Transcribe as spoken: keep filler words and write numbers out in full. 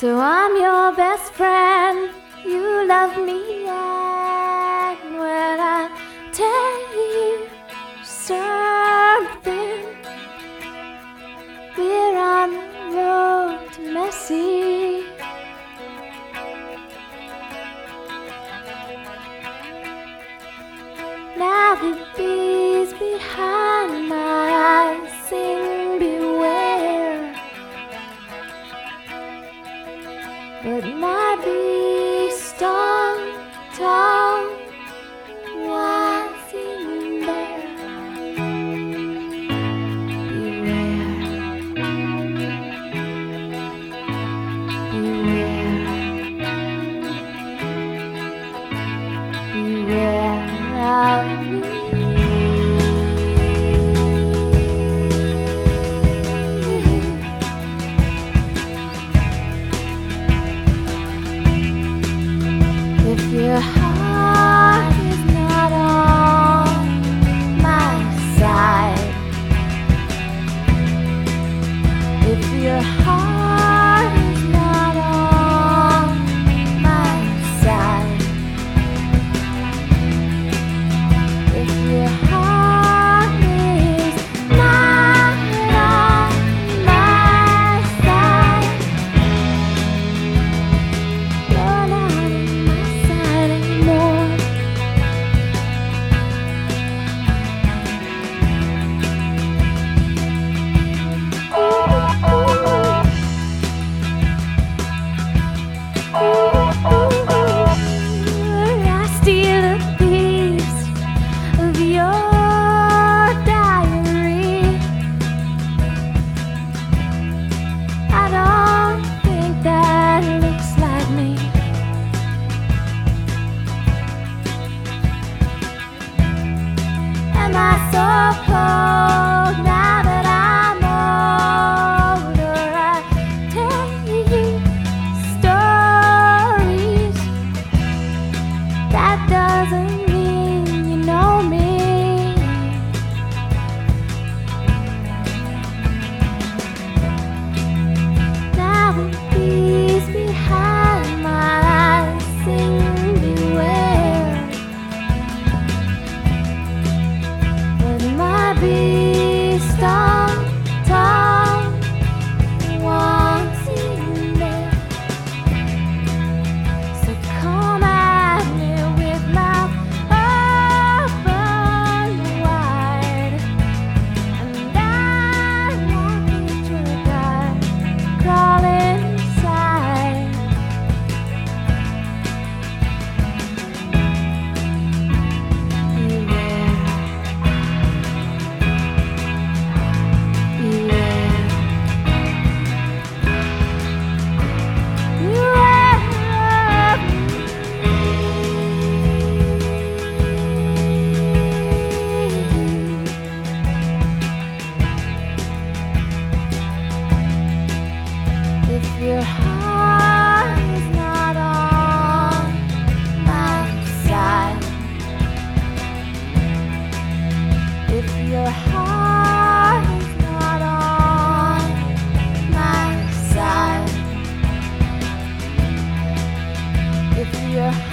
So I'm your best friend, you love me, and when I tell you something, we're on the road to messy. Now the bees behind my eyes sing beware, but my bee stung tongue was in there. Beware, beware, beware of me. If your heart is not on my side, if your heart is not on my side, if your heart is not on my side, you're not on my side anymore. I steal a piece of your diary. I don't think that looks like me. Am I so cold now that I'm older? I tell you stories. That doesn't mean you know me. Now the bees behind my eyes sing beware, but my bee stung tongue wants in there. So come at me with mouth open wide, and I won't let your guy crawl inside. Beware, beware, beware of me. If your heart is not on my side, if your heart is not on my side, if your